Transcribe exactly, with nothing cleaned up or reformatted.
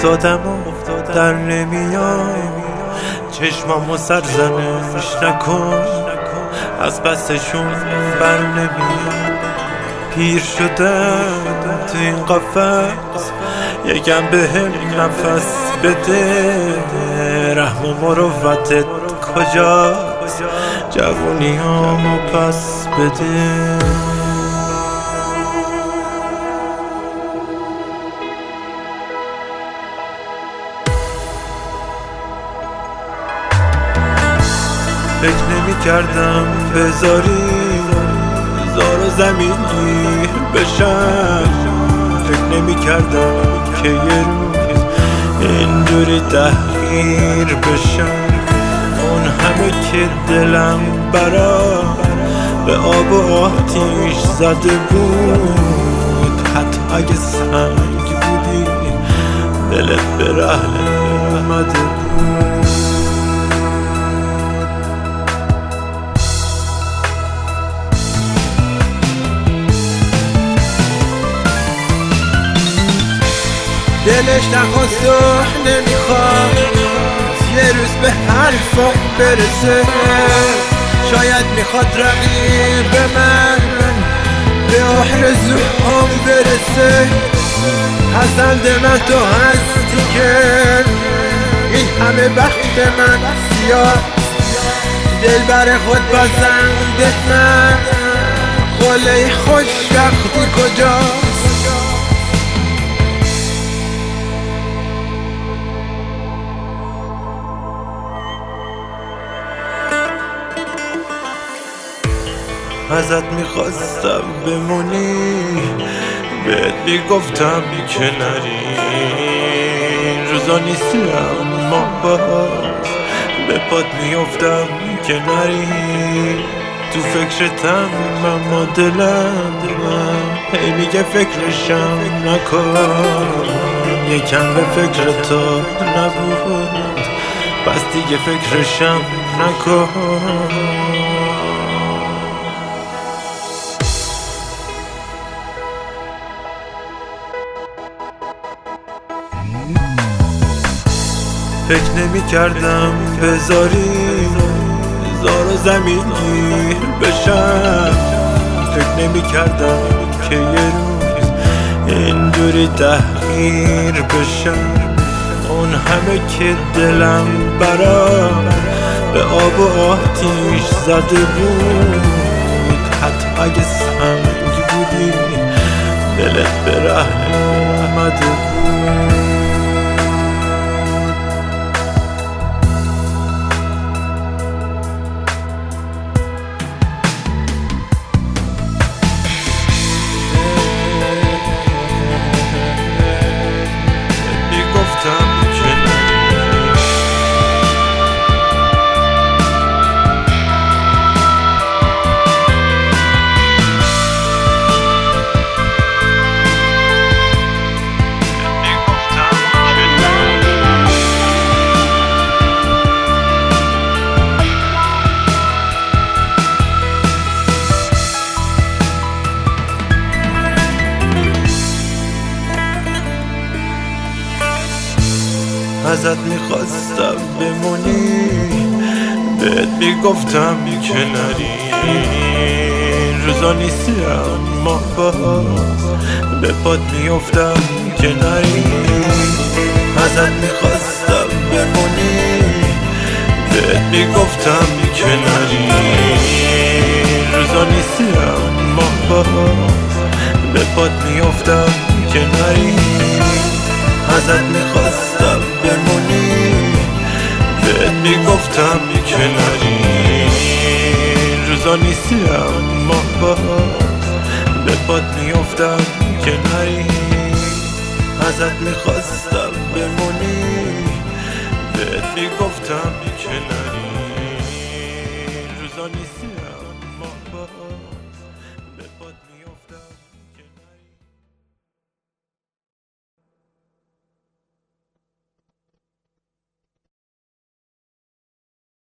افتادم و در نمیام، چشمامو سرزنش نکن، از بستشون بر نمیام. پیر شدم تو این قفس، یکم بهم نفس بده. رحم و مروتت کجاست؟ جوونیامو پس بده. فکر نمی کردم بذاری زار و زمینی بشم، فکر نمی کردم که یه روز اینجوری تحقیر بشم. اون همه که دلم برا به آب و آتیش زده بود، حتی اگه سنگ بودی دلت به رحم اومده بود. دلش نخواست و نمیخواد یه روز به حرفم برسه، شاید میخواد رقیب من به آرزوهام برسه. پسند من تو هستی که این همه بخت من سیاه، دل بر خود بازنده من، قله خوشبختی کجاست؟ ازت میخواستم بمونی، بهت میگفتم که نری. روزا نیستی اما باز به پات میافتم که نری. تو فکرتم اما دلم هی میگه فکرشم نکن. یکم به فکر تو نبود، پس دیگه فکرشم نکن. فکر نمی کردم بذاری زار و زمینی بشم، فکر نمی کردم که یه روز اینجوری تحقیر بشم. اون همه که دلم برا به آب و آتیش زده بود، حتی اگه سنگ بودی دلت به رحم اومده بود. ازت میخواستم بمونی، بهت میگفتم که نری. روزا نیستی اما باز به پات میافتم که نری. ازت میخواستم بمونی، بهت میگفتم که نری. روزا نیستی اما باز به پات میافتم که نری. ازت میخواستم بمونی، بهت میگفتم که نری. روزا نیستی اما باز به پات میافتم که نری. ازت میخواستم بمونی، بهت میگفتم که نری. روزا نیستی